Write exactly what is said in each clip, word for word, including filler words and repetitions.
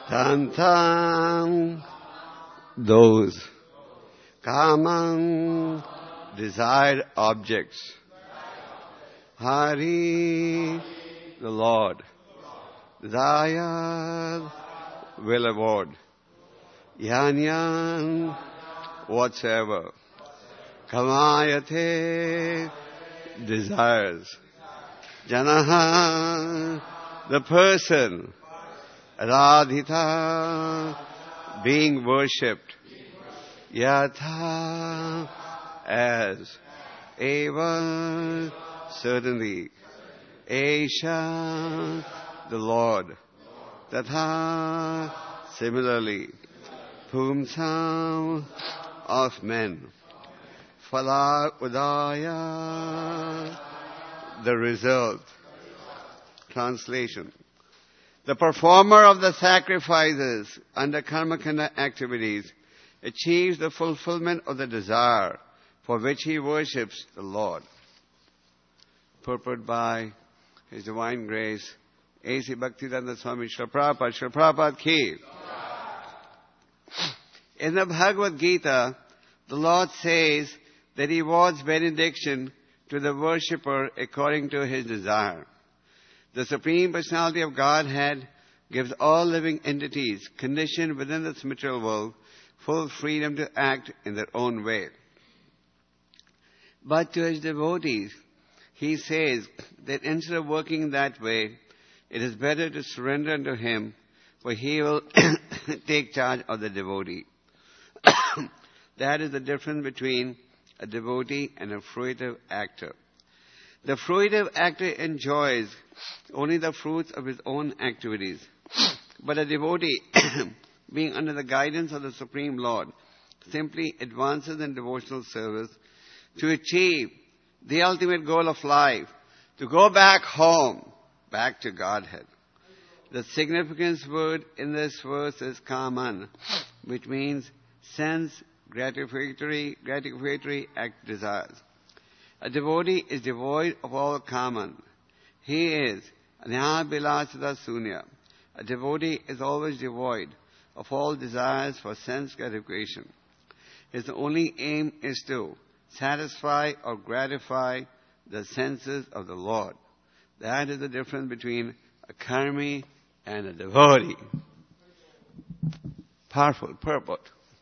Tantam, those Kamam, desired objects. Hari, the Lord. Dayad, will award. Yan yan, whatsoever. Kamayate, desires. Janaha, the person. Radhita, being worshipped. Yatha, as. Eva, certainly. Esha, the Lord. Tatha, similarly. Pumsam, of men. Phala udaya, the result. Translation. The performer of the sacrifices under karmakanda activities achieves the fulfillment of the desire for which he worships the Lord. Purport by His Divine Grace, A C Bhaktivedanta Swami Srila Prabhupada, Srila Prabhupada Ki. In the Bhagavad Gita, the Lord says that He awards benediction to the worshipper according to his desire. The Supreme Personality of Godhead gives all living entities conditioned within this material world full freedom to act in their own way. But to His devotees, He says that instead of working that way, it is better to surrender unto Him, for He will take charge of the devotee. That is the difference between a devotee and a fruitive actor. The fruitive actor enjoys only the fruits of his own activities. But a devotee, being under the guidance of the Supreme Lord, simply advances in devotional service to achieve the ultimate goal of life, to go back home, back to Godhead. The significance word in this verse is kaman, which means sense gratificatory, gratificatory act desires. A devotee is devoid of all kaman. He is anyabilasita sunya. A devotee is always devoid of all desires for sense gratification. His only aim is to satisfy or gratify the senses of the Lord. That is the difference between a karmi and a devotee. Powerful purport.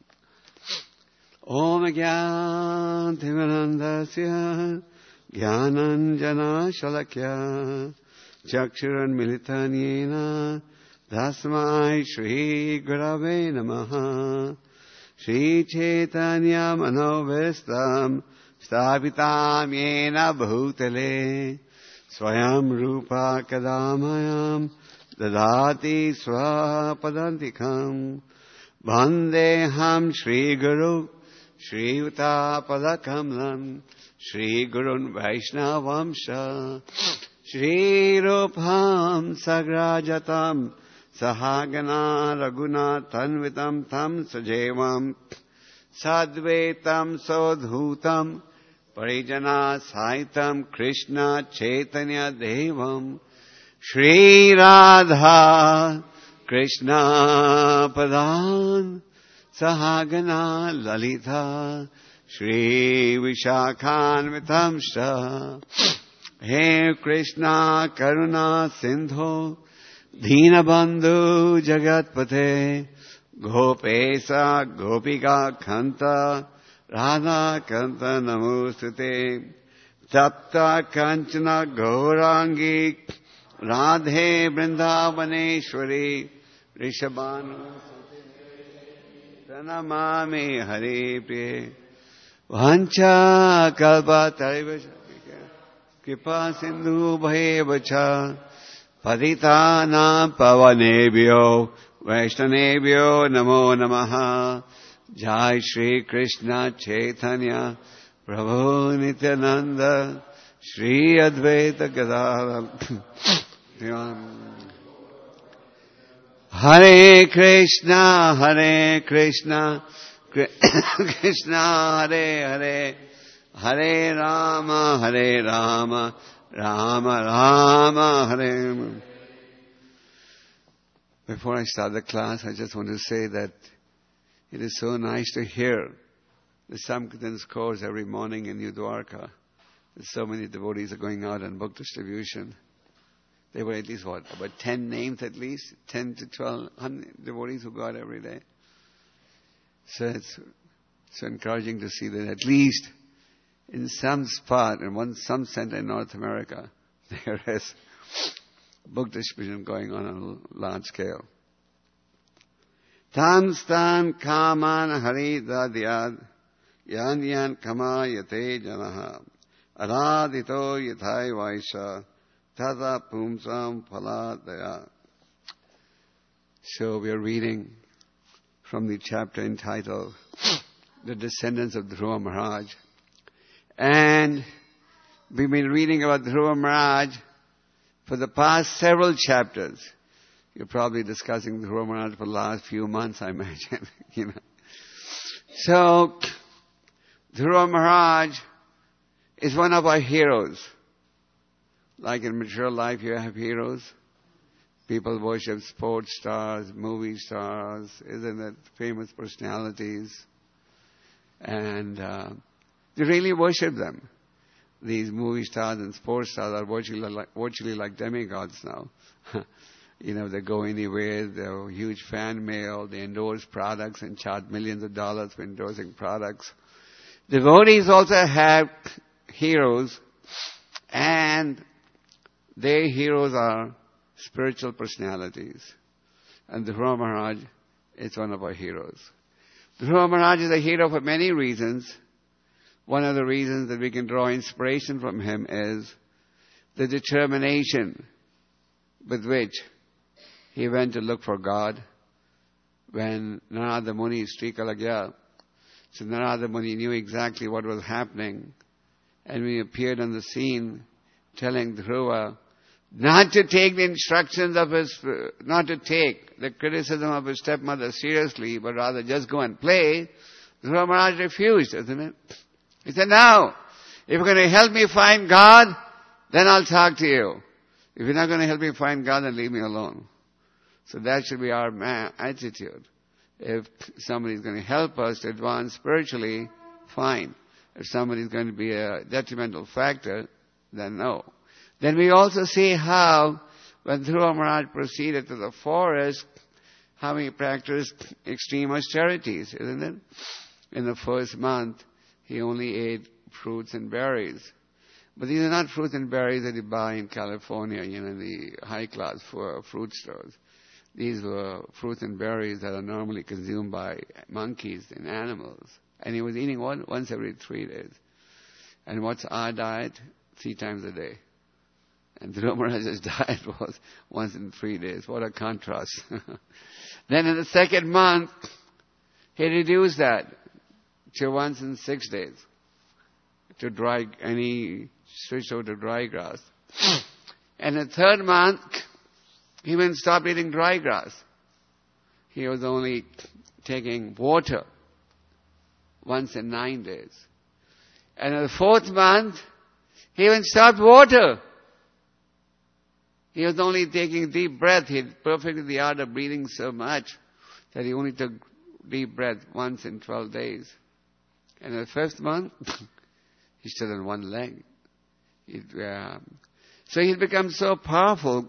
Om Gyan Tivanandasya Gyananjana Shalakya Chakshuran Militanyena Dasmai Shri Gurave Namaha Shri Chaitanya Manovistam Stavitam Yena Bhutale Swayam Rupa Kadamayam Dadati Swapadantikam Vandeham Shri Guru Shri Uta Padakamlam Shri Gurun Vaishnavamsha Shri Rupam Sagrajatam Sahagana Raguna Tanvitam Tam Sajevam Sadvetam Sodhutam Parijana Saitam Krishna Chaitanya Devam Shri Radha Krishna Padan Sahagana Lalita Shri Vishakhanvitamsha He Krishna Karuna Sindho Deenabandhu Jagatpate Gopesa Gopika Kanta Radha Kanta Namostute Tapta Kanchana Gaurangi Radhe Vrindavaneshwari Rishabhanu Pranamami Hare Priye Vancha Kalpa Tarivasha Kripa Sindhu Bhayevacha Paditana Pavanebhyo Vaishnavebhyo Namo Namaha Jai Shri Krishna Chaitanya Prabhu Nityananda Shri Advaita Gadadhara Hare Krishna Hare Krishna Krishna Hare Hare Hare Rama Hare Rama Rama Rama Hare Before I start the class, I just want to say that it is so nice to hear the Sankirtan scores every morning in New Dwarka. There's so many devotees are going out on book distribution. There were at least, what, about ten names at least? ten to twelve devotees who go out every day. So it's so encouraging to see that at least in some spot, in one some center in North America, there is book distribution going on on a large scale. Tan stan kaman hari dadyad yan yan kama yate janaha aradito yathai vaisha tada pumsam phaladaya. So we are reading from the chapter entitled The Descendants of Dhruva Maharaj. And we've been reading about Dhruva Maharaj for the past several chapters. You're probably discussing Dhruva Maharaj for the last few months, I imagine. you know. So, Dhruva Maharaj is one of our heroes. Like in material life, you have heroes. People worship sports stars, movie stars, isn't it? Famous personalities. And uh, they really worship them. These movie stars and sports stars are virtually like, virtually like demigods now. You know, they go anywhere, they're huge fan mail, they endorse products and charge millions of dollars for endorsing products. Devotees also have heroes, and their heroes are spiritual personalities. And Dhruva Maharaj is one of our heroes. Dhruva Maharaj is a hero for many reasons. One of the reasons that we can draw inspiration from him is the determination with which he went to look for God when Narada Muni Srikalagya. So Narada Muni knew exactly what was happening, and he appeared on the scene telling Dhruva not to take the instructions of his, not to take the criticism of his stepmother seriously, but rather just go and play. Dhruva Maharaj refused, isn't it? He said, no, if you're going to help me find God, then I'll talk to you. If you're not going to help me find God, then leave me alone. So that should be our attitude. If somebody is going to help us to advance spiritually, fine. If somebody is going to be a detrimental factor, then no. Then we also see how, when Dhruva Maharaj proceeded to the forest, how he practiced extreme austerities, isn't it? In the first month, he only ate fruits and berries. But these are not fruits and berries that you buy in California, you know, the high-class fruit stores. These were fruits and berries that are normally consumed by monkeys and animals. And he was eating one once every three days. And what's our diet? Three times a day. And Dhruva Maharaj's diet was once in three days. What a contrast. Then in the second month, he reduced that to once in six days. To dry, and he switched over to dry grass. And the third month, he even stopped eating dry grass. He was only taking water once in nine days. And in the fourth month, he even stopped water. He was only taking deep breath. He had perfected the art of breathing so much that he only took deep breath once in twelve days. And in the fifth month, he stood on one leg. It, uh, so he had become so powerful,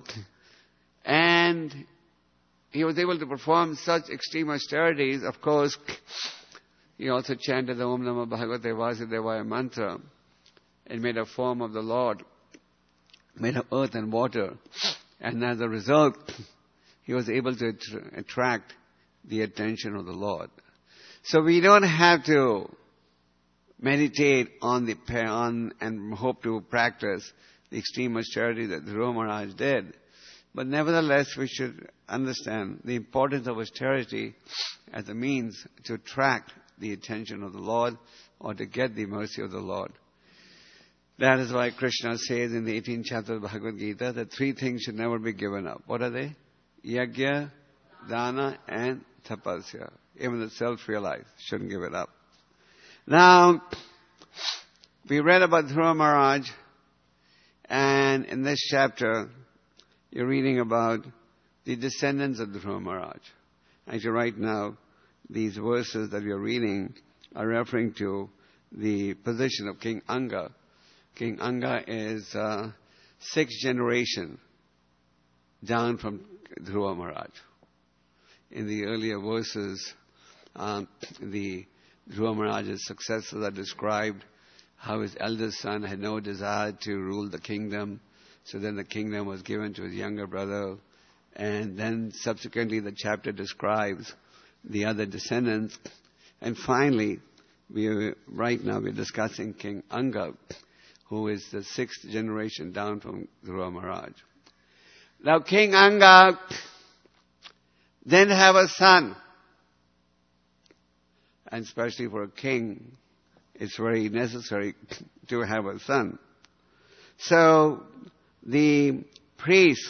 and he was able to perform such extreme austerities. Of course, he also chanted the Om Namah Bhagavate Vasudevaya mantra and made a form of the Lord, made of earth and water. And as a result, he was able to attract the attention of the Lord. So we don't have to meditate on the on and hope to practice the extreme austerity that Dhruva Maharaj did. But nevertheless, we should understand the importance of austerity as a means to attract the attention of the Lord or to get the mercy of the Lord. That is why Krishna says in the eighteenth chapter of Bhagavad Gita that three things should never be given up. What are they? Yajna, Dana, and Tapasya. Even the self-realized shouldn't give it up. Now, we read about Dhruva Maharaj, and in this chapter, you're reading about the descendants of Dhruva Maharaj. Actually, right now, these verses that we are reading are referring to the position of King Anga. King Anga is uh, sixth generation down from Dhruva Maharaj. In the earlier verses, um, the Dhruva Maharaj's successors are described how his eldest son had no desire to rule the kingdom, so then the kingdom was given to his younger brother. And then subsequently the chapter describes the other descendants. And finally, we are, right now we're discussing King Anga, who is the sixth generation down from Dhruva Maharaj. Now King Anga didn't have a son. And especially for a king, it's very necessary to have a son. So the priest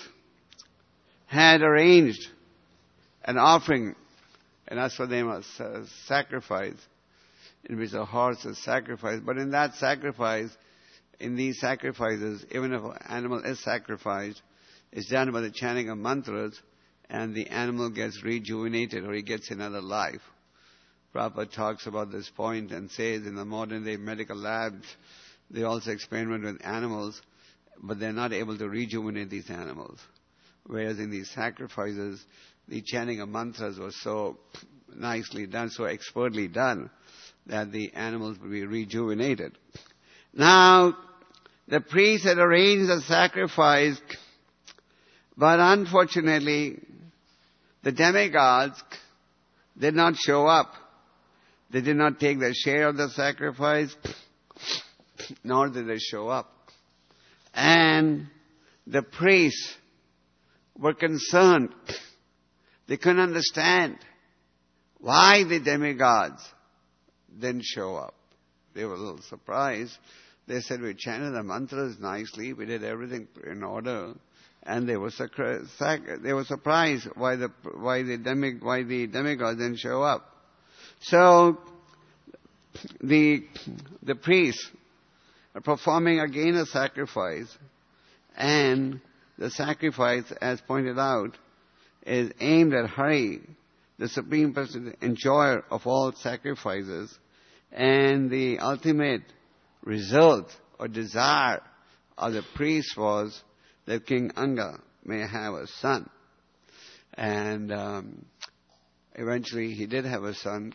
had arranged an offering, and that's what they must uh, sacrifice, in which a horse is sacrificed. But in that sacrifice, in these sacrifices, even if an animal is sacrificed, it's done by the chanting of mantras, and the animal gets rejuvenated, or he gets another life. Prabhupada talks about this point and says in the modern day medical labs, they also experiment with animals, but they're not able to rejuvenate these animals. Whereas in these sacrifices, the chanting of mantras was so nicely done, so expertly done, that the animals would be rejuvenated. Now, the priest had arranged the sacrifice, but unfortunately, the demigods did not show up. They did not take their share of the sacrifice, nor did they show up. And the priests were concerned. They couldn't understand why the demigods didn't show up. They were a little surprised. They said, we chanted the mantras nicely, we did everything in order, and they were they were surprised why the why the demi why the demigods didn't show up. So the the priests are performing again a sacrifice, and the sacrifice, as pointed out, is aimed at Hari, the supreme person, enjoyer of all sacrifices, and the ultimate result or desire of the priest was that King Anga may have a son. And um, eventually he did have a son,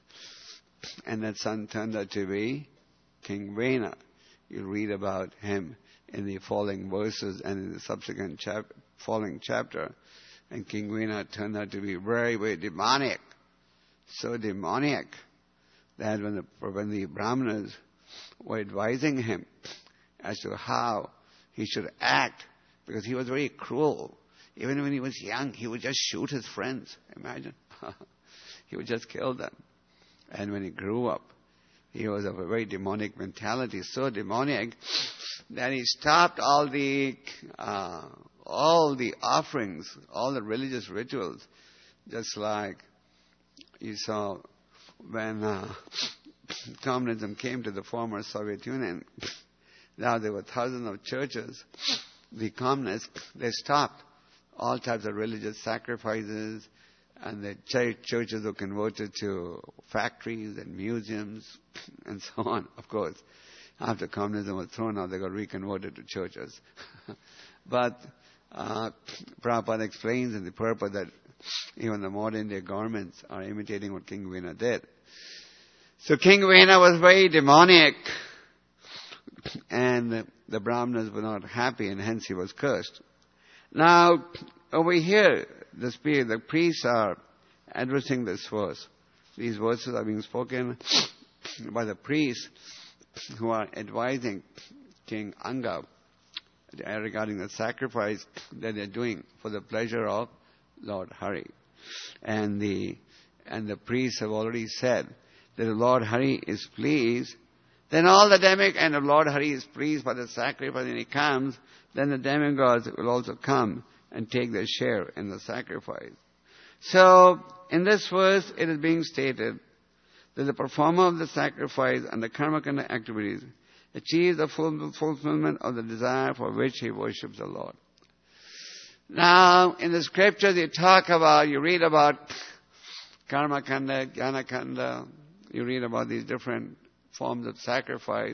and that son turned out to be King Vena. You read about him in the following verses and in the subsequent chap- following chapter. And King Vena turned out to be very, very demonic. So demonic that when the, when the Brahmanas were advising him as to how he should act, because he was very cruel. Even when he was young, he would just shoot his friends. Imagine. He would just kill them. And when he grew up, he was of a very demonic mentality, so demonic that he stopped all the uh, all the offerings, all the religious rituals, just like you saw when uh, communism came to the former Soviet Union. Now there were thousands of churches. The communists, they stopped all types of religious sacrifices, and the ch- churches were converted to factories and museums and so on. Of course, after communism was thrown out, they got reconverted to churches. But uh, Prabhupada explains in the purport that even the modern day governments are imitating what King Vena did. So King Vena was very demonic, and the, the Brahmanas were not happy, and hence he was cursed. Now, over here, the spirit, the priests are addressing this verse. These verses are being spoken by the priests who are advising King Anga regarding the sacrifice that they're doing for the pleasure of Lord Hari. And the and the priests have already said that if Lord Hari is pleased, then all the demigods, and if Lord Hari is pleased by the sacrifice and he comes, then the demigods will also come and take their share in the sacrifice. So, in this verse, it is being stated that the performer of the sacrifice and the karmakanda activities achieves the full fulfillment of the desire for which he worships the Lord. Now, in the scriptures you talk about, you read about Karma Kanda, Jnana Kanda, you read about these different forms of sacrifice.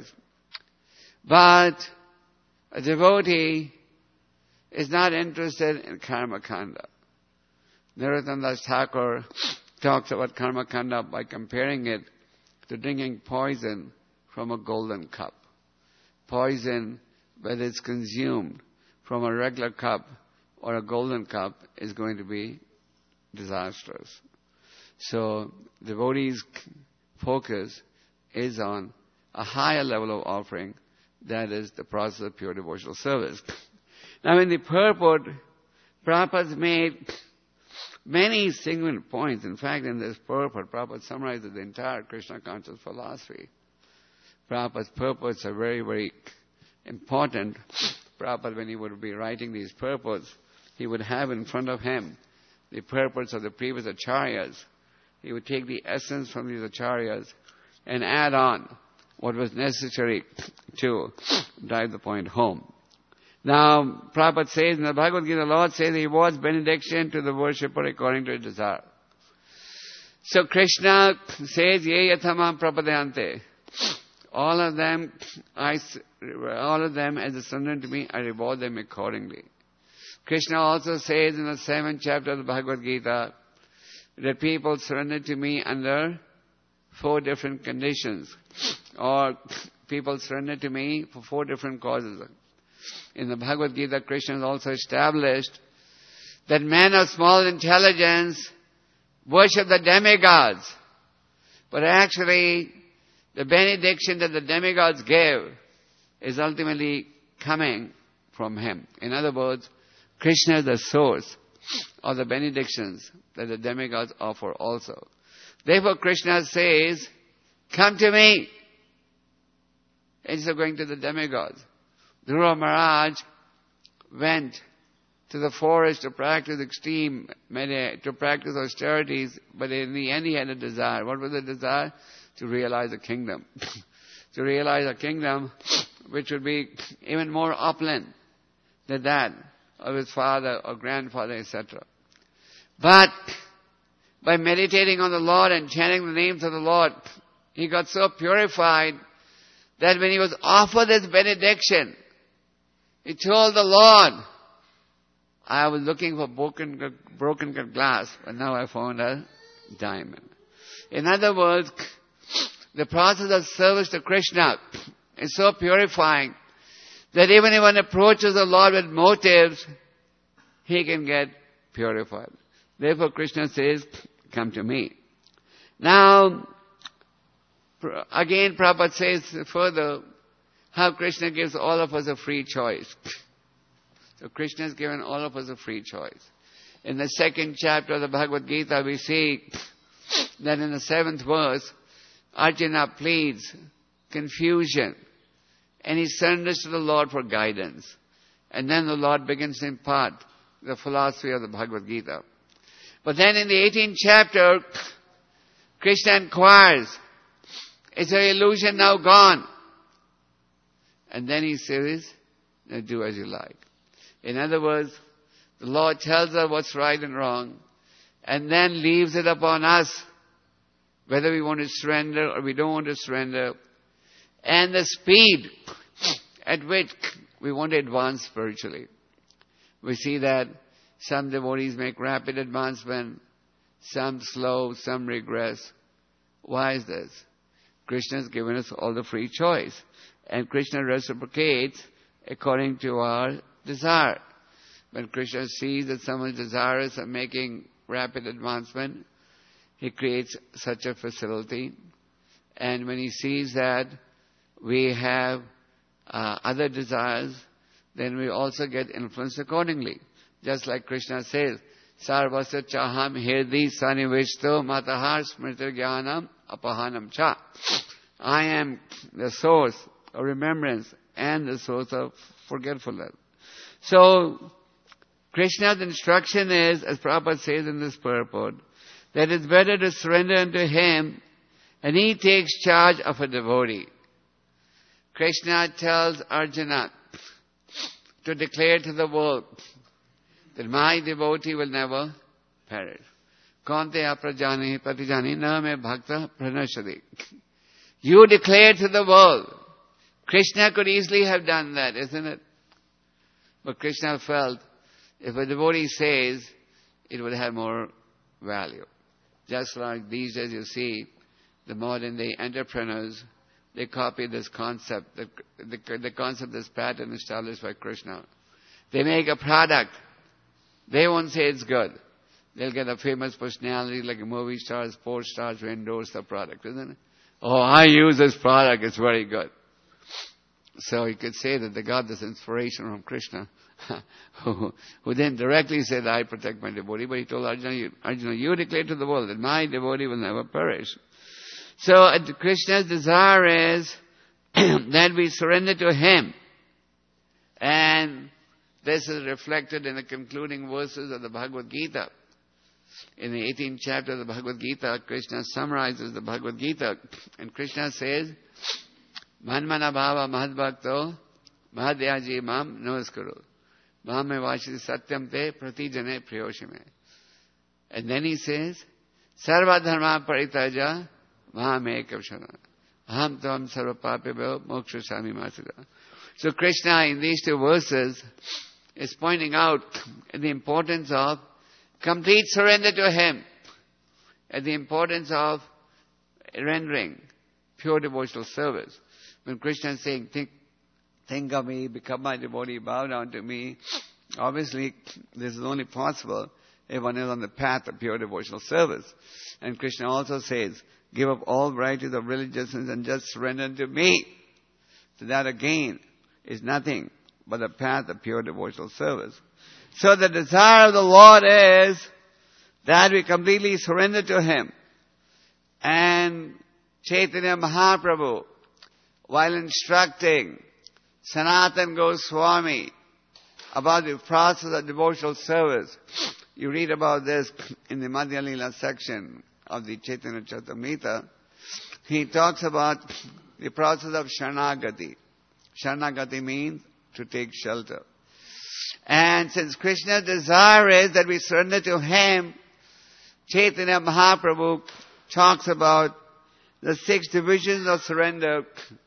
But a devotee is not interested in Karma Kanda. Narottam Das Thakur talks about Karma Kanda by comparing it to drinking poison from a golden cup. Poison, whether it's consumed from a regular cup or a golden cup, is going to be disastrous. So, devotees' focus is on a higher level of offering, that is the process of pure devotional service. Now, in the purport, Prabhupada made many salient points. In fact, in this purport, Prabhupada summarizes the entire Krishna conscious philosophy. Prabhupada's purports are very, very important. Prabhupada, when he would be writing these purports, he would have in front of him the purports of the previous acharyas. He would take the essence from these acharyas and add on what was necessary to drive the point home. Now, Prabhupada says in the Bhagavad Gita, the Lord says he awards benediction to the worshipper according to his desire. So Krishna says, Ye yathamam prapadayante. All of them, I, all of them as a surrender to me, I reward them accordingly. Krishna also says in the seventh chapter of the Bhagavad Gita that people surrender to me under four different conditions, or people surrender to me for four different causes. In the Bhagavad Gita, Krishna has also established that men of small intelligence worship the demigods, but actually the benediction that the demigods give is ultimately coming from him. In other words, Krishna is the source of the benedictions that the demigods offer also. Therefore, Krishna says, come to me, instead of going to the demigods. Dhruva Maharaj went to the forest to practice extreme, to practice austerities, but in the end he had a desire. What was the desire? To realize a kingdom. To realize a kingdom which would be even more opulent than that of his father or grandfather, et cetera. But by meditating on the Lord and chanting the names of the Lord, he got so purified that when he was offered this benediction, he told the Lord, I was looking for broken, broken glass, but now I found a diamond. In other words, the process of service to Krishna is so purifying that even if one approaches the Lord with motives, he can get purified. Therefore, Krishna says, come to me. Now, again, Prabhupada says further how Krishna gives all of us a free choice. So Krishna has given all of us a free choice. In the second chapter of the Bhagavad Gita, we see that in the seventh verse, Arjuna pleads confusion, and he surrenders to the Lord for guidance. And then the Lord begins to impart the philosophy of the Bhagavad Gita. But then in the eighteenth chapter, Krishna inquires, is your illusion now gone? And then he says, now do as you like. In other words, the Lord tells us what's right and wrong, and then leaves it upon us whether we want to surrender or we don't want to surrender, and the speed at which we want to advance spiritually. We see that some devotees make rapid advancement, some slow, some regress. Why is this? Krishna has given us all the free choice, and Krishna reciprocates according to our desire. When Krishna sees that someone is desirous of making rapid advancement, he creates such a facility. And when he sees that we have uh, other desires, then we also get influenced accordingly. Just like Krishna says, Sarvasya chaham hirdi sanivishto matahar smriti jnanam apahanam cha. I am the source of remembrance and the source of forgetfulness. So, Krishna's instruction is, as Prabhupada says in this purport, that it's better to surrender unto him, and he takes charge of a devotee. Krishna tells Arjuna to declare to the world that my devotee will never perish. Kaunte aprajani pratijani na me bhakta pranashadi. You declare to the world. Krishna could easily have done that, isn't it? But Krishna felt if a devotee says, it would have more value. Just like these days you see, the modern day entrepreneurs, they copy this concept, the, the, the concept, this pattern established by Krishna. They make a product. They won't say it's good. They'll get a famous personality like a movie star, sports stars who endorse the product, isn't it? Oh, I use this product, it's very good. So you could say that they got this inspiration from Krishna, who, who then directly said, I protect my devotee, but he told Arjuna, you, Arjuna, you declare to the world that my devotee will never perish. So uh, Krishna's desire is that we surrender to him. And this is reflected in the concluding verses of the Bhagavad Gita. In the eighteenth chapter of the Bhagavad Gita, Krishna summarizes the Bhagavad Gita. And Krishna says, Manmana bhava mahadbhakto mahadyaji mam namaskuru. Mame vashiti satyam te pratijane priyoshime. And then he says, Sarva dharma paritaja mahame ekavshana. Aham tvam sarva papebho moksha sami masida. So Krishna in these two verses is pointing out the importance of complete surrender to him. And the importance of rendering pure devotional service. When Krishna is saying, think, think of me, become my devotee, bow down to me, obviously this is only possible if one is on the path of pure devotional service. And Krishna also says, give up all varieties of religiousness and just surrender to me. So that again is nothing but the path of pure devotional service. So the desire of the Lord is that we completely surrender to him. And Chaitanya Mahaprabhu, while instructing Sanatana Goswami about the process of devotional service, you read about this in the Madhya Lila section of the Chaitanya Charitamrita. He talks about the process of Sharanagati. Sharanagati means to take shelter. And since Krishna's desire is that we surrender to him, Chaitanya Mahaprabhu talks about the six divisions of surrender,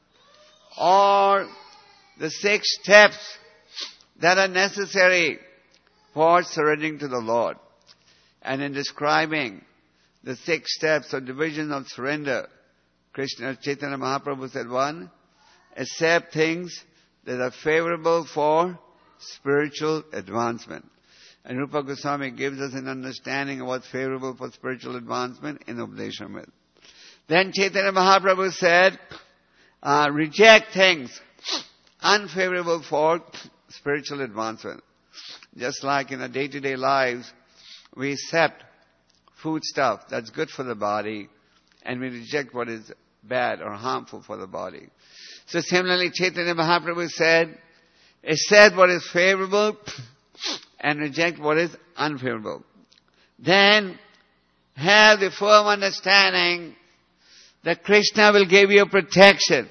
or the six steps that are necessary for surrendering to the Lord. And in describing the six steps or divisions of surrender, Krishna Chaitanya Mahaprabhu said, one, accept things that are favorable for spiritual advancement. And Rupa Goswami gives us an understanding of what's favorable for spiritual advancement in Upadeshamrita. Then Chaitanya Mahaprabhu said, uh, reject things unfavorable for spiritual advancement. Just like in our day-to-day lives, we accept food stuff that's good for the body, and we reject what is bad or harmful for the body. So similarly, Chaitanya Mahaprabhu said, accept what is favorable and reject what is unfavorable. Then have the firm understanding that Krishna will give you protection.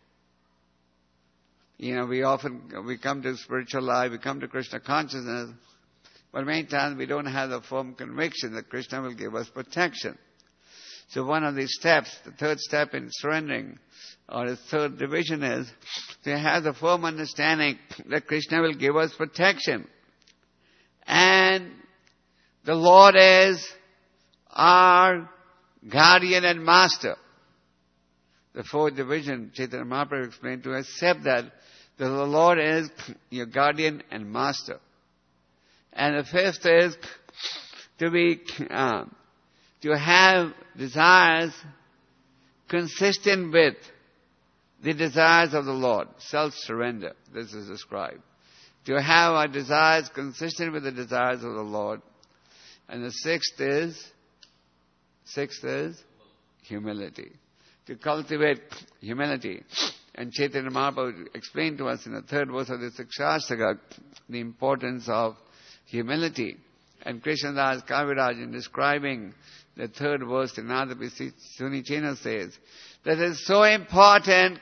You know, we often, we come to spiritual life, we come to Krishna consciousness, but many times we don't have the firm conviction that Krishna will give us protection. So one of these steps, the third step in surrendering, or the third division is to have the firm understanding that Krishna will give us protection. And the Lord is our guardian and master. The fourth division, Chaitanya Mahaprabhu explained to us, accept that the Lord is your guardian and master. And the fifth is to be, um, to have desires consistent with the desires of the Lord. Self-surrender, this is described. To have our desires consistent with the desires of the Lord. And the sixth is, sixth is humility. To cultivate humility. And Chaitanya Mahaprabhu explained to us in the third verse of the Sikshastaka the importance of humility. And Krishnadas Kaviraj, in describing the third verse in Nadapi Sunichena, says that it is so important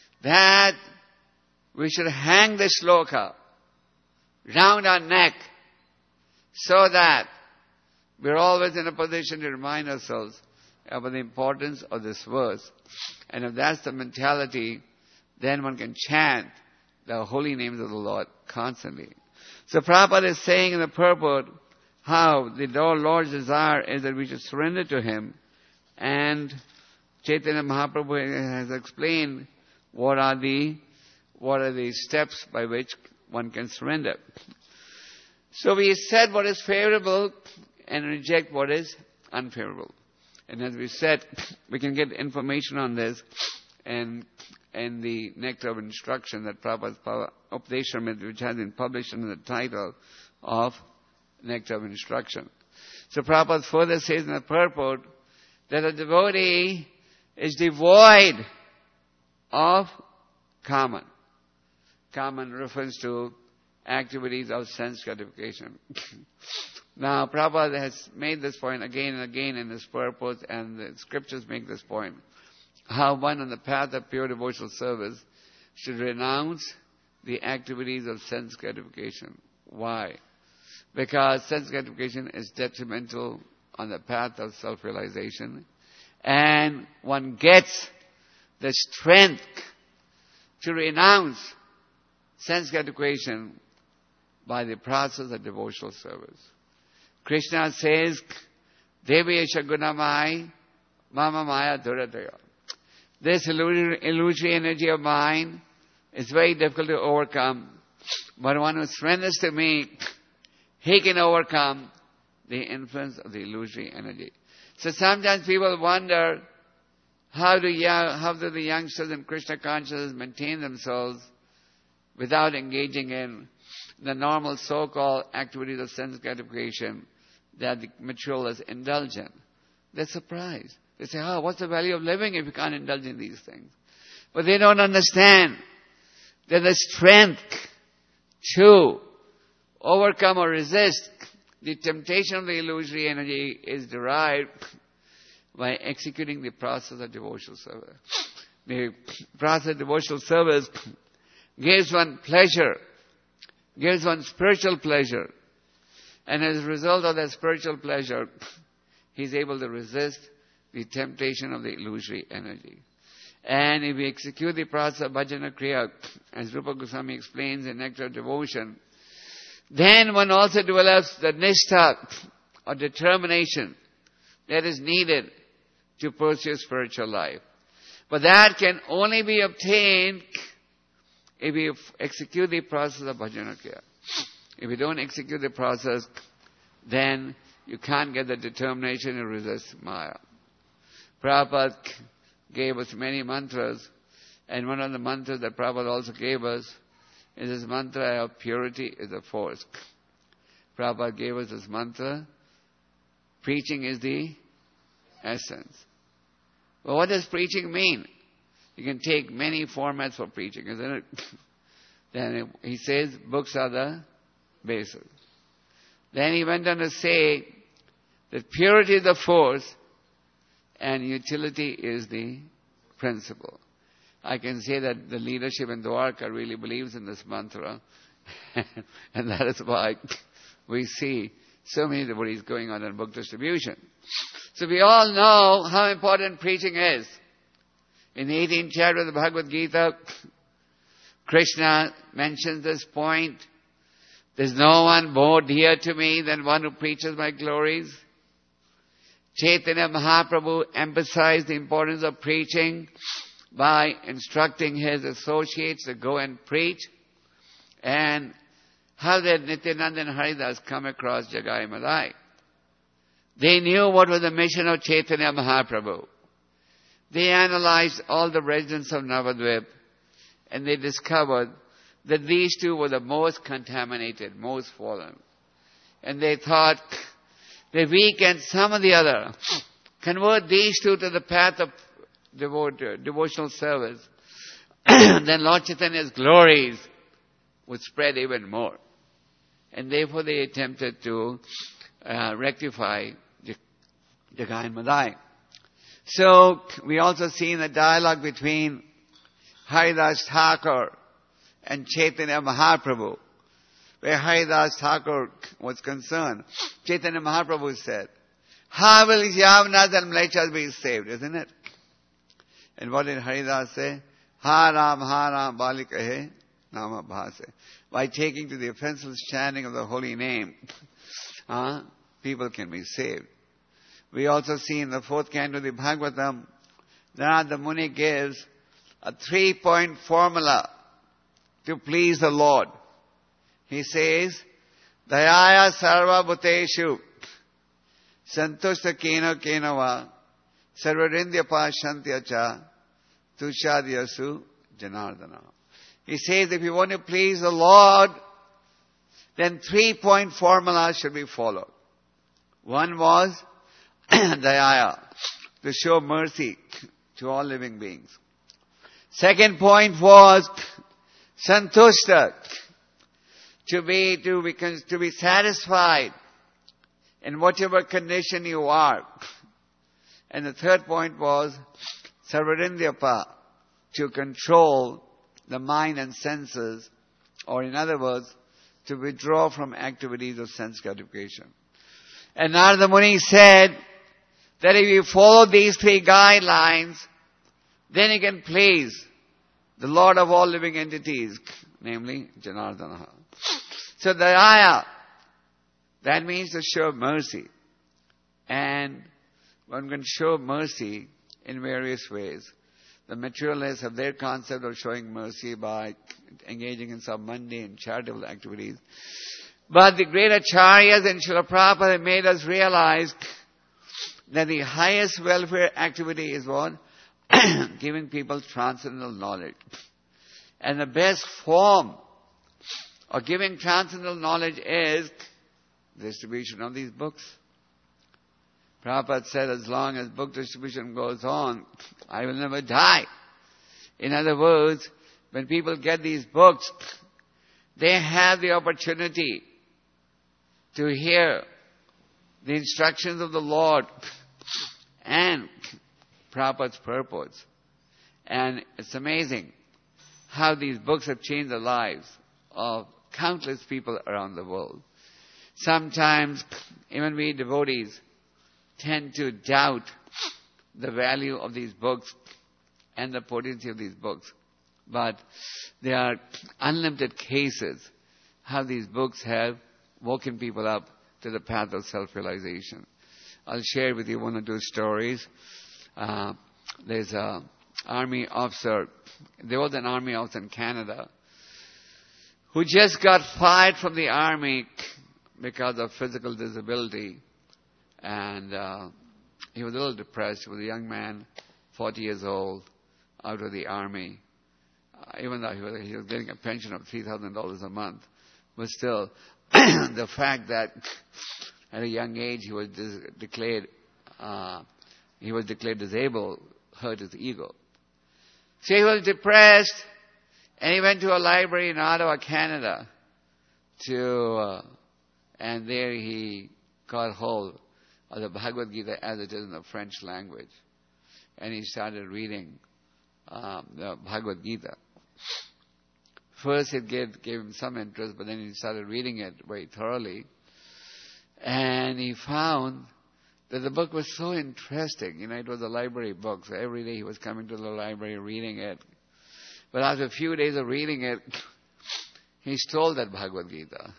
that we should hang the shloka round our neck so that we're always in a position to remind ourselves about the importance of this verse. And if that's the mentality, then one can chant the holy names of the Lord constantly. So Prabhupada is saying in the purport how the Lord's desire is that we should surrender to Him. And Chaitanya Mahaprabhu has explained what are the what are the steps by which one can surrender. So we said what is favorable and reject what is unfavorable. And as we said, we can get information on this and in the Nectar of Instruction that Prabhupada's Upadesharamrita, which has been published under the title of Nectar of Instruction. So Prabhupada further says in the purport that a devotee is devoid of karma. Karma refers to activities of sense gratification. Now, Prabhupada has made this point again and again in his purport, and the scriptures make this point. How one on the path of pure devotional service should renounce the activities of sense gratification. Why? Because sense gratification is detrimental on the path of self-realization, and one gets the strength to renounce sense gratification by the process of devotional service. Krishna says, Devi Shagunamai Mama Maya Duradaya. This illusory, illusory energy of mine is very difficult to overcome. But one who surrenders to me, he can overcome the influence of the illusory energy. So sometimes people wonder, how do, young, how do the youngsters in Krishna consciousness maintain themselves without engaging in the normal so-called activities of sense gratification that the materialists indulge in? They're surprised. They say, oh, what's the value of living if you can't indulge in these things? But they don't understand that the strength to overcome or resist the temptation of the illusory energy is derived by executing the process of devotional service. The process of devotional service gives one pleasure, gives one spiritual pleasure. And as a result of that spiritual pleasure, he's able to resist the temptation of the illusory energy. And if we execute the process of bhajana kriya, as Rupa Goswami explains in Nectar of Devotion, then one also develops the nishtha or determination that is needed to pursue spiritual life. But that can only be obtained if we execute the process of bhajana kriya. If you don't execute the process, then you can't get the determination to resist Maya. Prabhupada gave us many mantras, and one of the mantras that Prabhupada also gave us is this mantra of purity is a force. Prabhupada gave us this mantra, preaching is the essence. Well, what does preaching mean? You can take many formats for preaching, isn't it? Then he says books are the basis. Then he went on to say that purity is the force and utility is the principle. I can say that the leadership in Dwarka really believes in this mantra, and that is why we see so many devotees going on in book distribution. So we all know how important preaching is. In the eighteenth chapter of the Bhagavad Gita, Krishna mentions this point. There's no one more dear to me than one who preaches my glories. Chaitanya Mahaprabhu emphasized the importance of preaching by instructing his associates to go and preach. And how did Nityananda and Haridas come across Jagai Madai? They knew what was the mission of Chaitanya Mahaprabhu. They analyzed all the residents of Navadvip, and they discovered that these two were the most contaminated, most fallen. And they thought that we can, some or the other, convert these two to the path of devote, devotional service, then Lord Chaitanya's glories would spread even more. And therefore they attempted to uh, rectify Jagai Madai. So we also see in the dialogue between Haridas Thakur and Chaitanya Mahaprabhu, where Haridas Thakur was concerned. Chaitanya Mahaprabhu said, how will Yavnas and Mlechas be saved, isn't it? And what did Haridas say? Ha Ram, Ha Ram, Bali kahe, Nama Bhase. By taking to the offensive chanting of the holy name, uh, people can be saved. We also see in the fourth canto of the Bhagavatam, Narada Muni gives a three-point formula to please the Lord. He says, Dayaya sarva bhuteshu santushta keno kenava sarvarindhyapa shantyacha tushadyasu janardana. He says if you want to please the Lord, then three-point formula should be followed. One was Dayaya, to show mercy to all living beings. Second point was Santushta, to be, to be, to be satisfied in whatever condition you are. And the third point was Sarvarindyapa, to control the mind and senses, or in other words, to withdraw from activities of sense gratification. And Narada Muni said that if you follow these three guidelines, then you can please the Lord of all living entities, namely Janardana. So Dayaya, that means to show mercy. And one can show mercy in various ways. The materialists have their concept of showing mercy by engaging in some mundane charitable activities. But the great acharyas and Srila Prabhupada have made us realize that the highest welfare activity is what? Giving people transcendental knowledge. And the best form of giving transcendental knowledge is distribution of these books. Prabhupada said, as long as book distribution goes on, I will never die. In other words, when people get these books, they have the opportunity to hear the instructions of the Lord and Prabhupada's purpose. And it's amazing how these books have changed the lives of countless people around the world. Sometimes even we devotees tend to doubt the value of these books and the potency of these books. But there are unlimited cases how these books have woken people up to the path of self-realization. I'll share with you one or two stories. Uh, there's an army officer, there was an army officer in Canada who just got fired from the army because of physical disability. And uh, he was a little depressed. He was a young man, forty years old, out of the army. Uh, even though he was, he was getting a pension of three thousand dollars a month. But still, the fact that at a young age he was dis- declared uh, he was declared disabled hurt his ego. So he was depressed, and he went to a library in Ottawa, Canada, to uh, and there he got hold of the Bhagavad Gita as it is in the French language. And he started reading um, the Bhagavad Gita. First it gave, gave him some interest, but then he started reading it very thoroughly. And he found that the book was so interesting. You know, it was a library book, so every day he was coming to the library reading it. But after a few days of reading it, he stole that Bhagavad Gita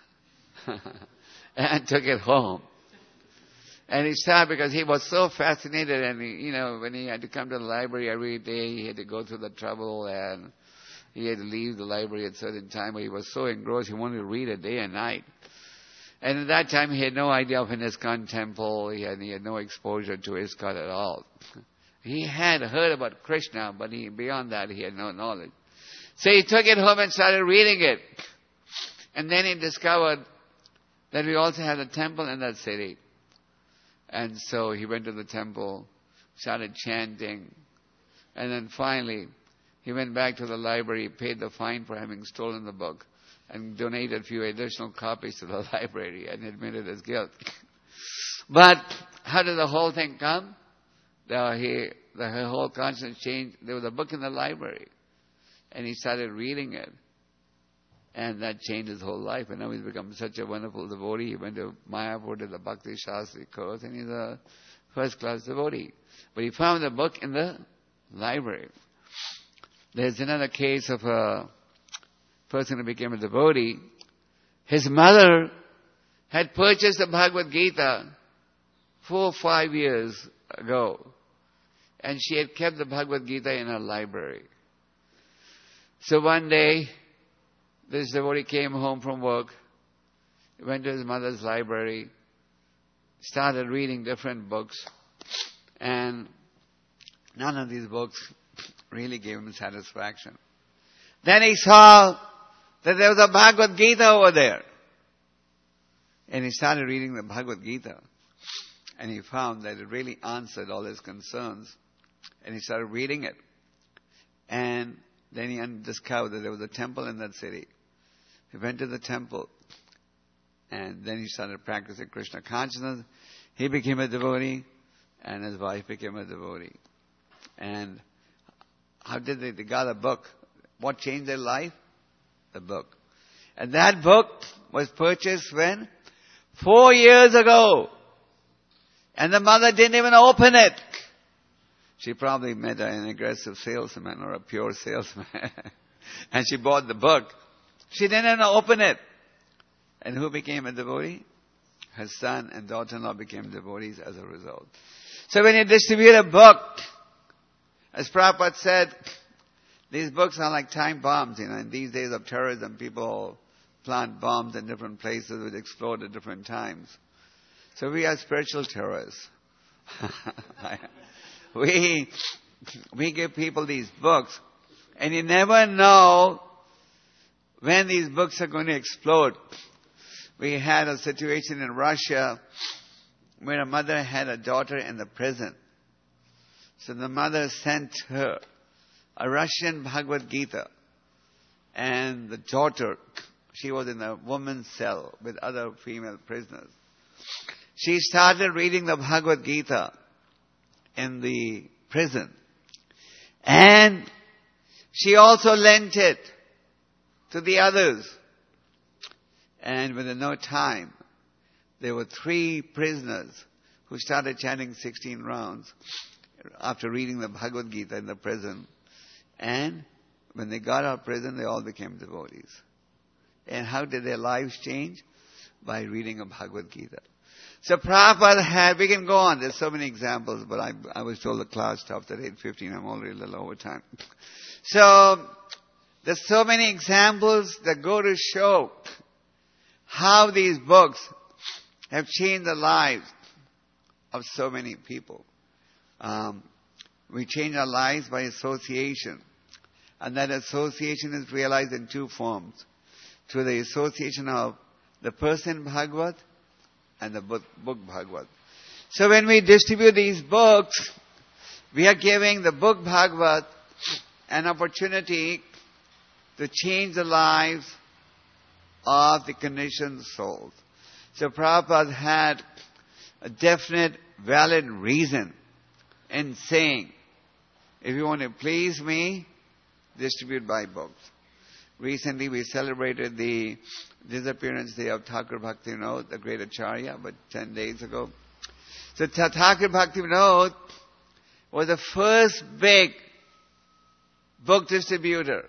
and took it home. And he started because he was so fascinated, and he, you know, when he had to come to the library every day, he had to go through the trouble, and he had to leave the library at a certain time, but he was so engrossed, he wanted to read it day and night. And at that time, he had no idea of an ISKCON temple, he had, he had no exposure to ISKCON at all. He had heard about Krishna, but he, beyond that, he had no knowledge. So he took it home and started reading it. And then he discovered that we also had a temple in that city. And so he went to the temple, started chanting, and then finally he went back to the library, paid the fine for having stolen the book, and donated a few additional copies to the library and admitted his guilt. But how did the whole thing come? The, he, the whole conscience changed. There was a book in the library, and he started reading it. And that changed his whole life. And now he's become such a wonderful devotee. He went to Mayapur, did the Bhakti Shastri course, and he's a first-class devotee. But he found the book in the library. There's another case of a person who became a devotee. His mother had purchased the Bhagavad Gita four or five years ago. And she had kept the Bhagavad Gita in her library. So one day, this devotee came home from work, went to his mother's library, started reading different books, and none of these books really gave him satisfaction. Then he saw that there was a Bhagavad Gita over there. And he started reading the Bhagavad Gita. And he found that it really answered all his concerns. And he started reading it. And then he discovered that there was a temple in that city. He went to the temple. And then he started practicing Krishna consciousness. He became a devotee. And his wife became a devotee. And how did they? They got a book. What changed their life? The book. And that book was purchased when? Four years ago. And the mother didn't even open it. She probably met an aggressive salesman or a pure salesman. And she bought the book. She didn't even open it. And who became a devotee? Her son and daughter-in-law became devotees as a result. So when you distribute a book, as Prabhupada said, these books are like time bombs. You know, in these days of terrorism, people plant bombs in different places which explode at different times. So we are spiritual terrorists. we we give people these books, and you never know when these books are going to explode. We had a situation in Russia where a mother had a daughter in the prison. So the mother sent her a Russian Bhagavad Gita. And the daughter, she was in a woman's cell with other female prisoners. She started reading the Bhagavad Gita in the prison. And she also lent it to the others. And within no time, there were three prisoners who started chanting sixteen rounds after reading the Bhagavad Gita in the prison. And when they got out of prison, they all became devotees. And how did their lives change? By reading a Bhagavad Gita. So Prabhupada had, we can go on, there's so many examples, but I, I was told the class stopped at eight fifteen, I'm already a little over time. So, there's so many examples that go to show how these books have changed the lives of so many people. Um, we change our lives by association. And that association is realized in two forms. Through the association of the person Bhagavad and the book, book Bhagavad. So when we distribute these books, we are giving the book Bhagavad an opportunity to change the lives of the conditioned souls. So Prabhupada had a definite, valid reason in saying, if you want to please me, distribute my books. Recently we celebrated the disappearance day of Thakur Bhaktivinoda, the great Acharya, but ten days ago. So Thakur Bhaktivinoda was the first big book distributor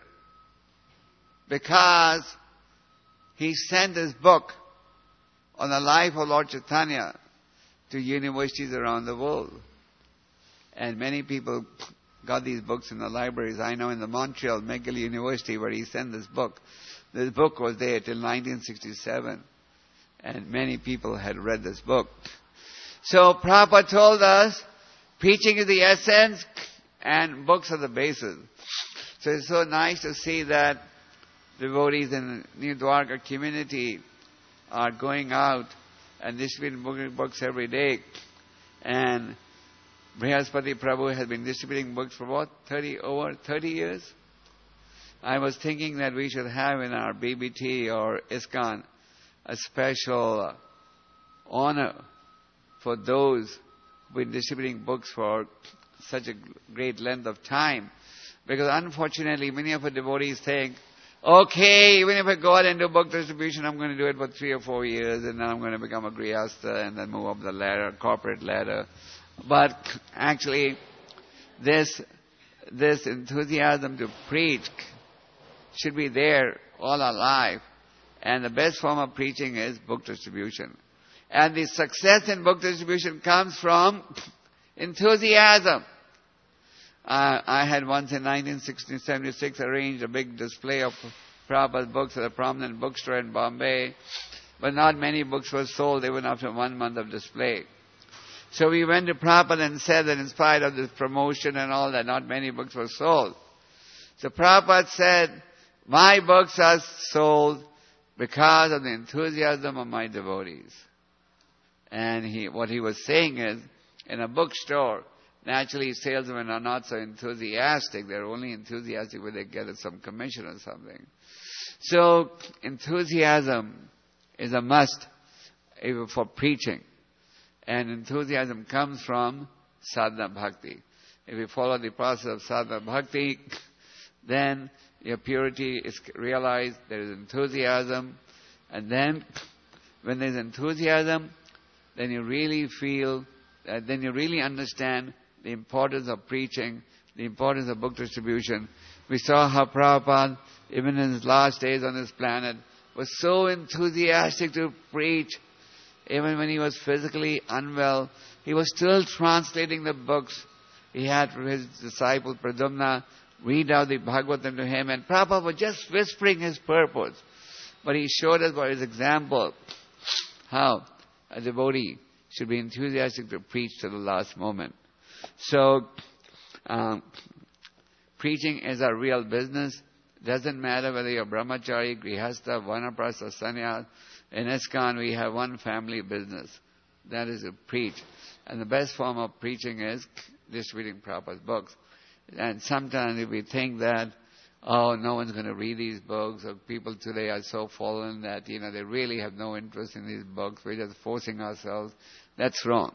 because he sent his book on the life of Lord Chaitanya to universities around the world. And many people got these books in the libraries. I know in the Montreal McGill University where he sent this book, this book was there till nineteen sixty-seven. And many people had read this book. So Prabhupada told us, preaching is the essence and books are the basis. So it's so nice to see that devotees in the New Dwarka community are going out and distributing books every day. And Brihaspati Prabhu has been distributing books for what? thirty, over thirty years? I was thinking that we should have in our B B T or ISKCON a special honor for those who have been distributing books for such a great length of time. Because unfortunately, many of our devotees think, okay, even if I go out and do book distribution, I'm going to do it for three or four years, and then I'm going to become a grihastha and then move up the ladder, corporate ladder. But actually, this this enthusiasm to preach should be there all our life. And the best form of preaching is book distribution. And the success in book distribution comes from enthusiasm. Uh, I had once in nineteen seventy-six arranged a big display of Prabhupada's books at a prominent bookstore in Bombay, but not many books were sold even after one month of display. So we went to Prabhupada and said that in spite of this promotion and all that, not many books were sold. So Prabhupada said, my books are sold because of the enthusiasm of my devotees. And he, what he was saying is, in a bookstore, naturally salesmen are not so enthusiastic. They're only enthusiastic when they get some commission or something. So enthusiasm is a must for preaching. And enthusiasm comes from sadhana bhakti. If you follow the process of sadhana bhakti, then your purity is realized, there is enthusiasm. And then when there's enthusiasm, then you really feel, uh, then you really understand the importance of preaching, the importance of book distribution. We saw how Prabhupada, even in his last days on this planet, was so enthusiastic to preach. Even when he was physically unwell, he was still translating the books. He had his disciple Pradyumna read out the Bhagavatam to him, and Prabhupada was just whispering his purpose. But he showed us by his example how a devotee should be enthusiastic to preach to the last moment. So, um, preaching is a real business. Doesn't matter whether you're brahmachari, grihastha, vanaprastha, sannyas. In ISKCON, we have one family business. That is to preach. And the best form of preaching is distributing Prabhupada's books. And sometimes we think that, oh, no one's going to read these books, or people today are so fallen that, you know, they really have no interest in these books. We're just forcing ourselves. That's wrong.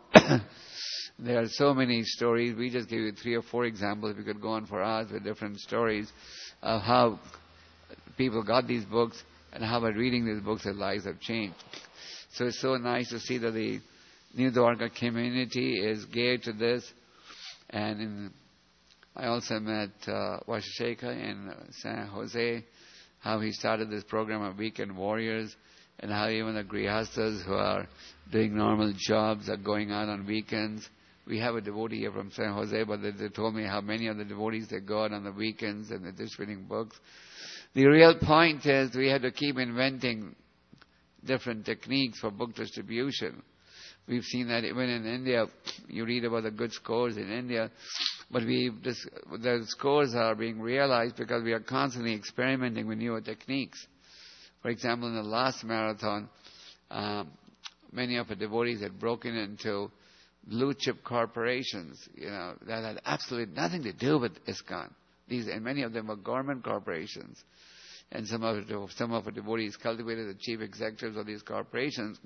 There are so many stories. We just gave you three or four examples. We could go on for hours with different stories of how people got these books and how by reading these books their lives have changed. So it's so nice to see that the New Dwarka community is geared to this. And in, I also met uh, Vashishekha in San Jose, how he started this program of Weekend Warriors, and how even the grihasthas who are doing normal jobs are going out on weekends. We have a devotee here from San Jose, but they, they told me how many of the devotees they go out on the weekends and they're distributing books. The real point is we have to keep inventing different techniques for book distribution. We've seen that even in India, you read about the good scores in India, but we this, the scores are being realized because we are constantly experimenting with newer techniques. For example, in the last marathon, um, many of the devotees had broken into blue chip corporations, you know, that had absolutely nothing to do with ISKCON. These, and many of them were government corporations. And some of the, some of the devotees cultivated the chief executives of these corporations.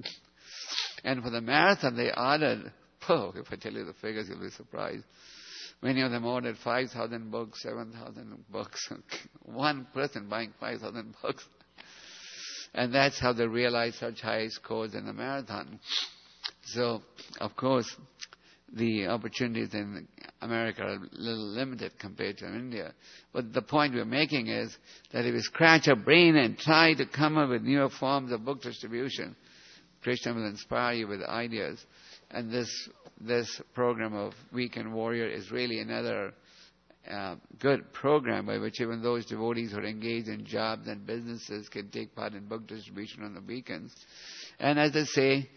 And for the marathon, they ordered, oh, if I tell you the figures, you'll be surprised. Many of them ordered five thousand books, seven thousand books. One person buying five thousand books. And that's how they realized such high scores in the marathon. So, of course, the opportunities in America are a little limited compared to India. But the point we're making is that if we scratch our brain and try to come up with newer forms of book distribution, Krishna will inspire you with ideas. And this this program of Weekend Warrior is really another uh, good program by which even those devotees who are engaged in jobs and businesses can take part in book distribution on the weekends. And as they say,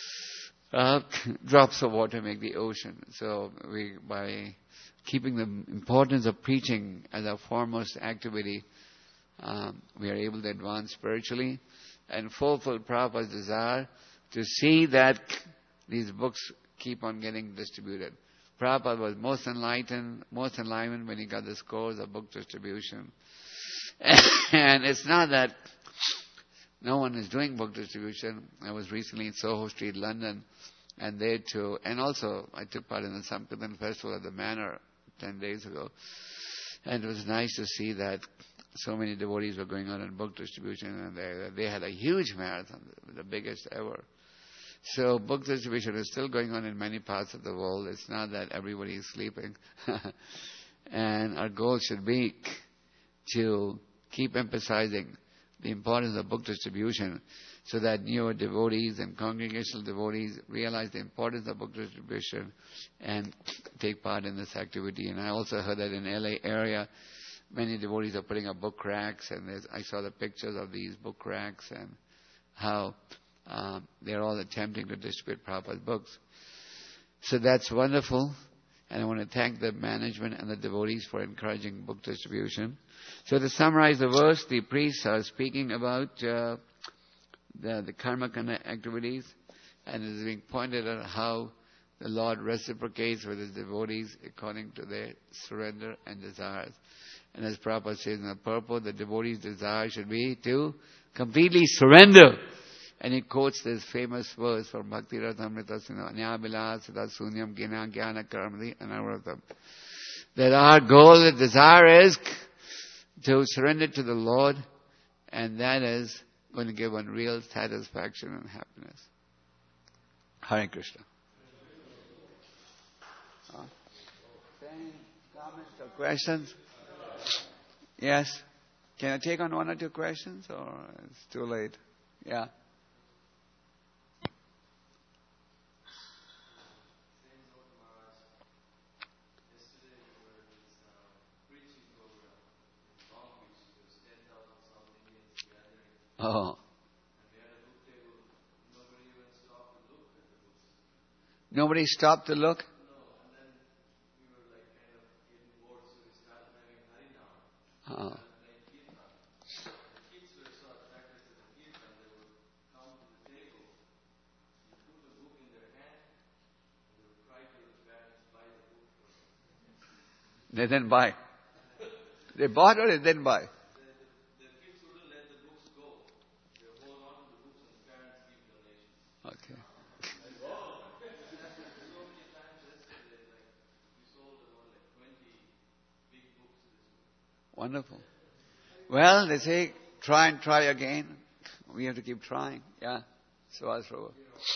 Uh, drops of water make the ocean. So we, by keeping the importance of preaching as our foremost activity, um, we are able to advance spiritually and fulfill Prabhupada's desire to see that these books keep on getting distributed. Prabhupada was most enlightened, most enlightened when he got the scores of book distribution. And it's not that no one is doing book distribution. I was recently in Soho Street, London, and there too, and also I took part in the Sankirtan Festival at the Manor ten days ago. And it was nice to see that so many devotees were going on in book distribution, and they, they had a huge marathon, the biggest ever. So book distribution is still going on in many parts of the world. It's not that everybody is sleeping. And our goal should be to keep emphasizing the importance of book distribution so that newer devotees and congregational devotees realize the importance of book distribution and take part in this activity. And I also heard that in L A area, many devotees are putting up book racks, and there's, I saw the pictures of these book racks and how um, they're all attempting to distribute Prabhupada's books. So that's wonderful. And I want to thank the management and the devotees for encouraging book distribution. So to summarize the verse, the priests are speaking about uh, the, the karma kind activities, and it is being pointed out how the Lord reciprocates with His devotees according to their surrender and desires. And as Prabhupada says in the purport, the devotee's desire should be to completely surrender. And he quotes this famous verse from Bhakti Rasamrita Sindhu, Anyabhila Siddha Sunyam Gina Jnana Karamati Anavratam. That our goal, the desire is to surrender to the Lord, and that is going to give one real satisfaction and happiness. Hare Krishna. Uh, any comments or questions? Yes? Can I take on one or two questions, or it's too late? Yeah. Oh. Nobody stopped to look? Oh. They didn't buy. They bought or they didn't buy? Okay. Wonderful. Well, they say, try and try again. We have to keep trying. Yeah. So as for.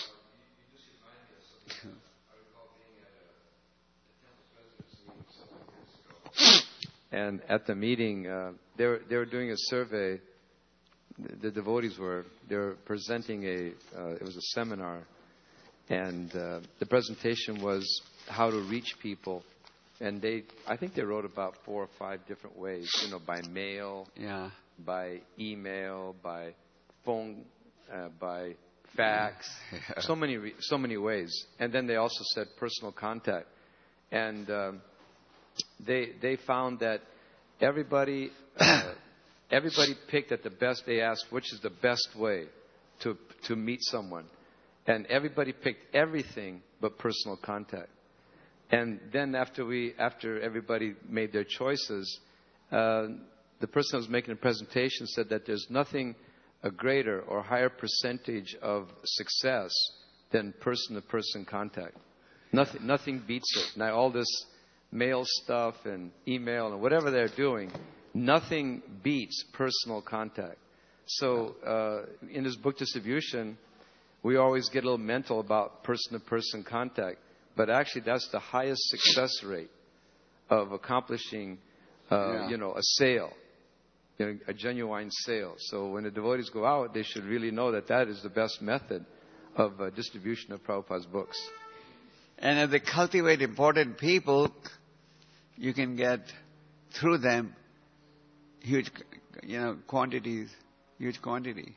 And at the meeting, uh, they were they were doing a survey. The, the devotees were they were presenting a uh, it was a seminar, and uh, the presentation was how to reach people. And they, I think they wrote about four or five different ways. You know, by mail, yeah, by email, by phone, uh, by fax. Yeah. So many re- so many ways. And then they also said personal contact, and. Um, They they found that everybody uh, everybody picked at the best. They asked which is the best way to to meet someone, and everybody picked everything but personal contact. And then after we after everybody made their choices, uh, the person who was making the presentation said that there's nothing a greater or higher percentage of success than person-to-person contact. Nothing nothing beats it. Now all this mail stuff and email and whatever they're doing, nothing beats personal contact. So uh, in this book distribution, we always get a little mental about person-to-person contact, but actually that's the highest success rate of accomplishing, uh, yeah. you know, a sale, you know, a genuine sale. So when the devotees go out, they should really know that that is the best method of uh, distribution of Prabhupada's books. And if they cultivate important people, you can get through them huge, you know, quantities, huge quantity.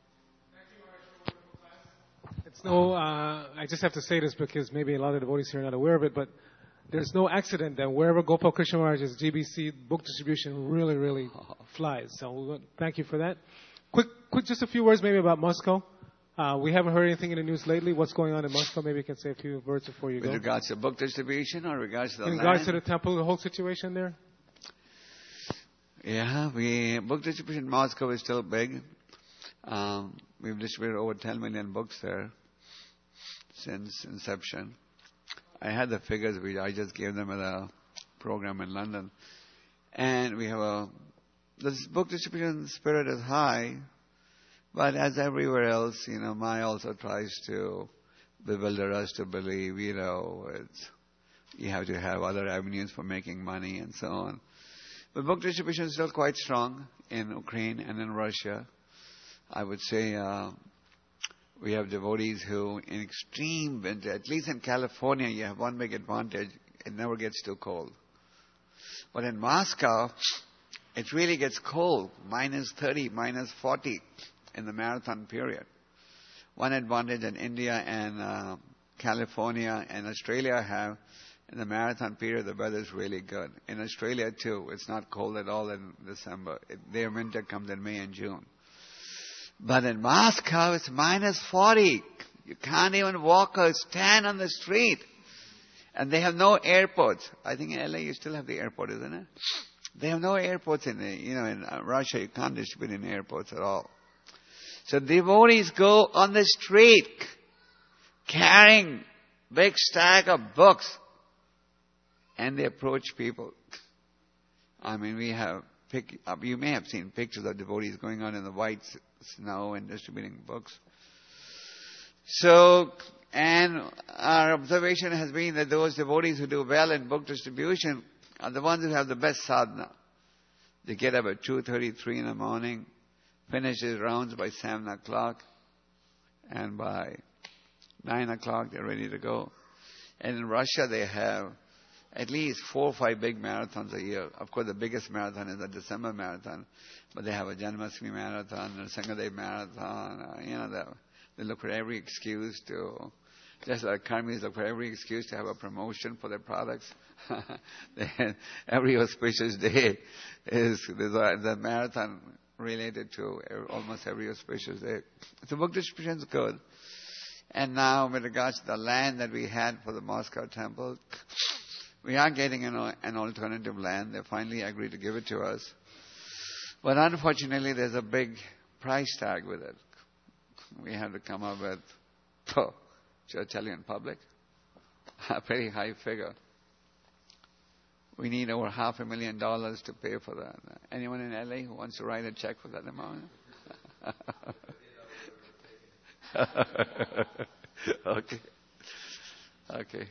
It's no, uh, I just have to say this because maybe a lot of devotees here are not aware of it, but there's no accident that wherever Gopal Krishna Maharaj's G B C book distribution really, really flies. So thank you for that. Quick, quick, just a few words maybe about Moscow. Uh, we haven't heard anything in the news lately. What's going on in Moscow? Maybe you can say a few words before you With go. With regards to book distribution or regards to the in land? regards to the temple, the whole situation there? Yeah, we book distribution in Moscow is still big. Um, we've distributed over ten million books there since inception. I had the figures. We I just gave them at a program in London. And we have a the book distribution spirit is high, but as everywhere else, you know, Maya also tries to bewilder us to believe, you know, it's, you have to have other avenues for making money and so on. But book distribution is still quite strong in Ukraine and in Russia. I would say uh, we have devotees who, in extreme winter, at least in California, you have one big advantage: it never gets too cold. But in Moscow, it really gets cold, minus thirty, minus forty in the marathon period. One advantage that India and uh, California and Australia have, in the marathon period, the weather is really good. In Australia, too, it's not cold at all in December. It, their winter comes in May and June. But in Moscow, it's minus forty. You can't even walk or stand on the street. And they have no airports. I think in L A you still have the airport, isn't it? They have no airports in the, you know, in Russia you can't distribute in airports at all. So devotees go on the street carrying big stack of books and they approach people. I mean, we have, pic- you may have seen pictures of devotees going on in the white snow and distributing books. So, and our observation has been that those devotees who do well in book distribution are the ones who have the best sadhana. They get up at two thirty, three in the morning, finish his rounds by seven o'clock, and by nine o'clock they're ready to go. And in Russia they have at least four or five big marathons a year. Of course, the biggest marathon is the December marathon, but they have a Janmashtami marathon, a Sangadev marathon. Uh, you know, they, they look for every excuse to, just like karmis look for every excuse to have a promotion for their products. They, every auspicious day is there's a, the marathon related to every, almost every auspicious day. So book distribution is good. And now, with regards to the land that we had for the Moscow temple, we are getting an, an alternative land. They finally agreed to give it to us. But unfortunately, there's a big price tag with it. We have to come up with, oh, should I tell you in public? A very high figure. We need over half a million dollars to pay for that. Anyone in L A who wants to write a check for that amount? Okay. Okay.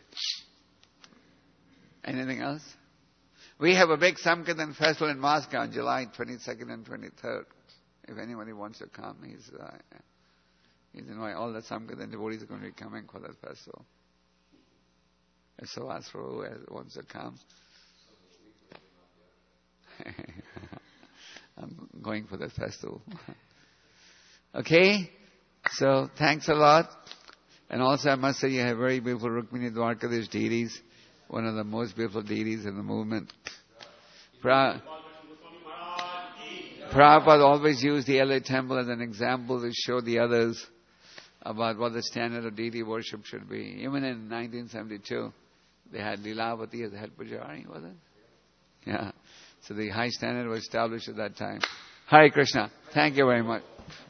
Anything else? We have a big Samkirtan festival in Moscow on July twenty-second and twenty-third. If anybody wants to come, he's uh, he's invited. All the Samkirtan devotees are going to be coming for that festival. So ask for who wants to come. I'm going for the festival. Okay? So, thanks a lot. And also, I must say, you have very beautiful Rukmini Dwarkadish deities, one of the most beautiful deities in the movement. Pra- Prabhupada always used the L A temple as an example to show the others about what the standard of deity worship should be. Even in nineteen seventy-two, they had Lilavati as the head pujari, was it? Yeah. So the high standard was established at that time. Hare Krishna. Thank you very much.